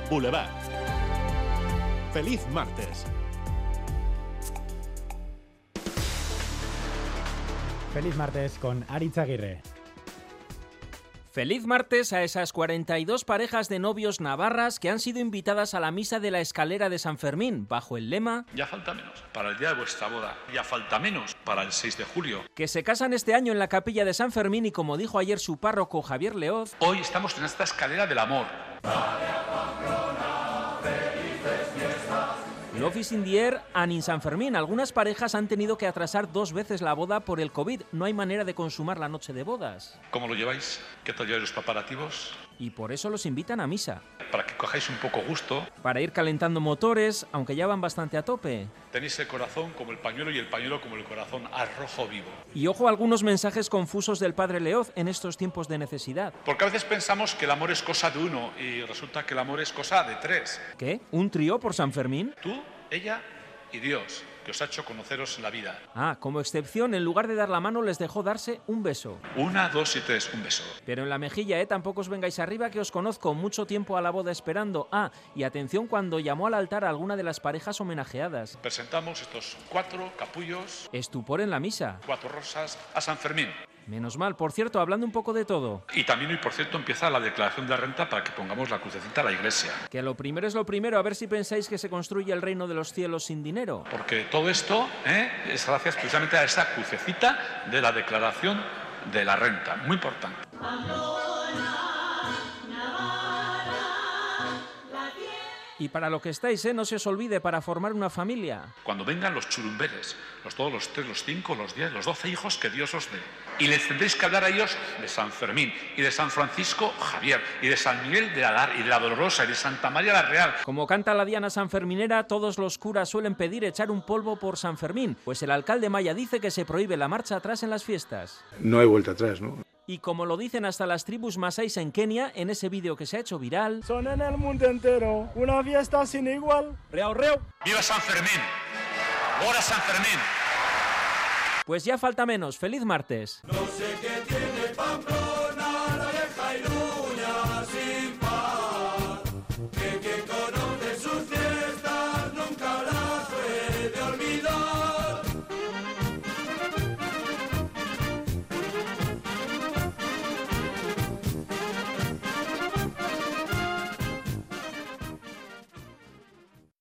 Boulevard. Feliz martes. Feliz martes con Aritz Aguirre. Feliz martes a esas 42 parejas de novios navarras que han sido invitadas a la misa de la Escalera de San Fermín, bajo el lema «Ya falta menos para el día de vuestra boda, ya falta menos para el 6 de julio». Que se casan este año en la capilla de San Fermín y, como dijo ayer su párroco Javier Leoz, hoy estamos en esta escalera del amor. Love is in the air and in San Fermín. Algunas parejas han tenido que atrasar 2 veces la boda por el COVID. No hay manera de consumar la noche de bodas. ¿Cómo lo lleváis? ¿Qué tal lleváis los preparativos? Y por eso los invitan a misa. Para que cojáis un poco gusto. Para ir calentando motores, aunque ya van bastante a tope. Tenéis el corazón como el pañuelo y el pañuelo como el corazón, al rojo vivo. Y ojo a algunos mensajes confusos del padre Leoz en estos tiempos de necesidad. Porque a veces pensamos que el amor es cosa de uno y resulta que el amor es cosa de 3. ¿Qué? ¿Un trío por San Fermín? Tú, ella y Dios, que os ha hecho conoceros en la vida. Ah, como excepción, en lugar de dar la mano, les dejó darse un beso. 1, 2 y 3, un beso. Pero en la mejilla, tampoco os vengáis arriba, que os conozco mucho tiempo a la boda esperando. Ah, y atención cuando llamó al altar a alguna de las parejas homenajeadas. Presentamos estos 4 capullos. Estupor en la misa. 4 rosas a San Fermín. Menos mal. Por cierto, hablando un poco de todo. Y también hoy, por cierto, empieza la declaración de la renta para que pongamos la crucecita a la iglesia. Que lo primero es lo primero, a ver si pensáis que se construye el reino de los cielos sin dinero. Porque todo esto es gracias precisamente a esa crucecita de la declaración de la renta. Muy importante. Y para lo que estáis, no se os olvide, para formar una familia. Cuando vengan los churumbeles, todos los 3, los 5, los 10, los 12 hijos que Dios os dé. Y les tendréis que hablar a ellos de San Fermín, y de San Francisco Javier, y de San Miguel de Alar, y de la Dolorosa, y de Santa María la Real. Como canta la Diana sanferminera, todos los curas suelen pedir echar un polvo por San Fermín, pues el alcalde Maya dice que se prohíbe la marcha atrás en las fiestas. No hay vuelta atrás, ¿no? Y como lo dicen hasta las tribus masáis en Kenia, en ese vídeo que se ha hecho viral... Son en el mundo entero una fiesta sin igual. ¡Reau, reau! ¡Viva San Fermín! ¡Hora San Fermín! Pues ya falta menos. ¡Feliz martes! No sé qué tiene Pamplona.